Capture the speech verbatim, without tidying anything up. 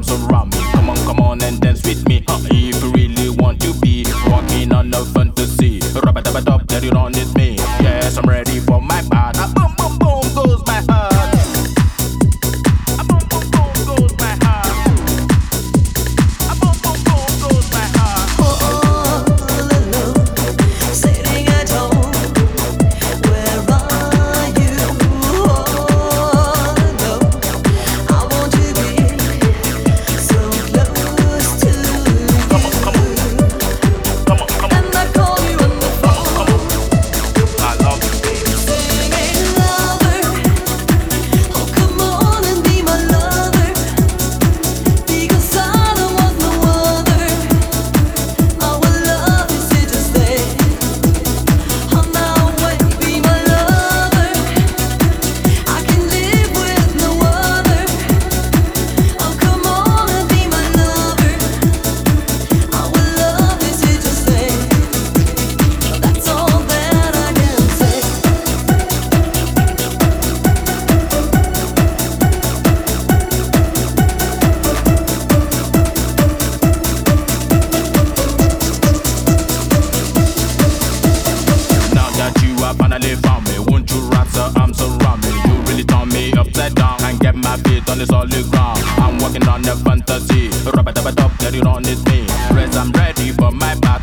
arms around me. Come on, come on and dance with me. Uh, if you really want to be walking on a fantasy, rub a dub a dub, let it on it's me. Yes, I'm ready for my part. Uh, boom, boom, boom goes my heart. Uh, boom, boom, boom goes my heart. Uh, boom, boom, boom goes my heart. All alone, sitting at home. Where are you? Oh no, I want to be so close to you. Come on, come on, come on, come on. And I call you on the phone, I love you, baby. singing lover. Oh come on and be my lover, because I don't want no other. Our love is here to stay. Oh now wait, be my lover. I can live with no other. Oh come on and be my lover. Our love is here to stay. That's all that I can say. Now that you have finally found me, won't you wrap your arms around me? You really turn me upside down and get my feet on the solid ground. I'm walking on a fantasy, rub a dub a dub, let it on it's me. Rest, I'm ready for my body.